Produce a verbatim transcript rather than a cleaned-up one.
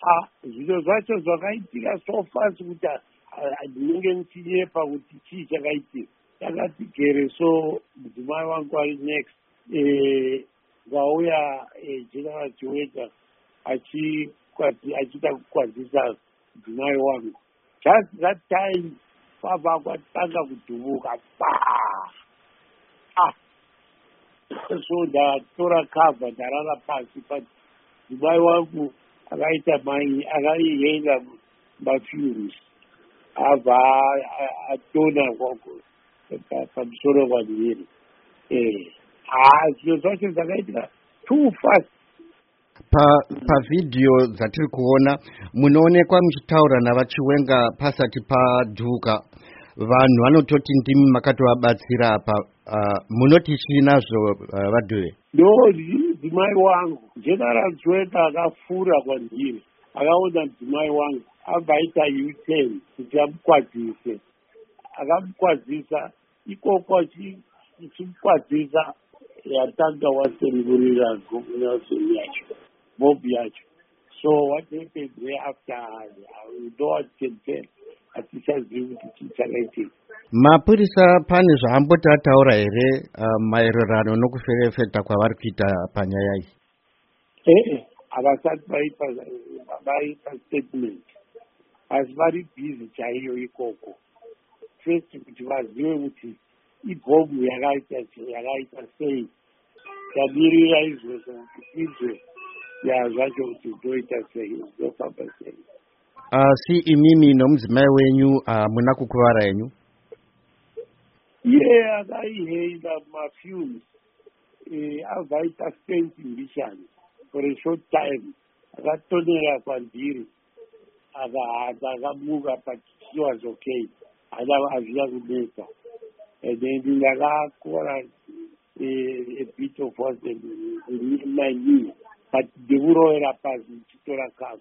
ah zviro zvacho zvakaitika so fast kuti ndinenge ndichinyepa kuti chii chakaitika. Takati gere so mudzimai wangu ari next vauya general chiweta achida kukwazisa mudzimai wangu. Just that time baba kwatanga kudhubuka pa ah so ndatora cover ndarara pasi but mudzimai wangu akaita mai akaihenga mafumes abva atona pamusoro kwandiri. Ah zviro zvacho zvakaitika too fast. Pavhidhiyo dzatiri kuona munoonekwa muchitaura navachiwenga pasati padhuka. Vanhu vanototi ndimi makatovabatsira apa. Munoti chinazvo vadhuve? No, mudzimai wangu general chiweta akafura kwandiri akaona mudzimai wangu abva aita U-turn kuti amukwadzise. Akamukwadzisa ikoko achimukwadzisa yatanga wasemburira gomunasoni yacho mob yacho. So what happened thereafter I don't can tell. Hatichazivi kuti chii chakaitika. Mapurisa pane zvaamboti ataura here maererano nokuferefeta kwavari kuita panyaya iyi? Eh, havasati vaipa statement asi vari busy chaiyo ikoko. First kuti vazive kuti ibhomu yakaita sei. Tamirira izvozvo kuti izve yazvacho kuti ndoita sei ndofamba sei. Asi imimi nomudzimai wenyu hamuna kukuvara henyu? Iye akaihenga mafumes abva aita stent mbishani for a short time akatonera kwandiri akamuka but she was okay. Hazvina kunetsa and then ndakakora a bit of what in my knee but ndikurovera pasi ndichitora cover.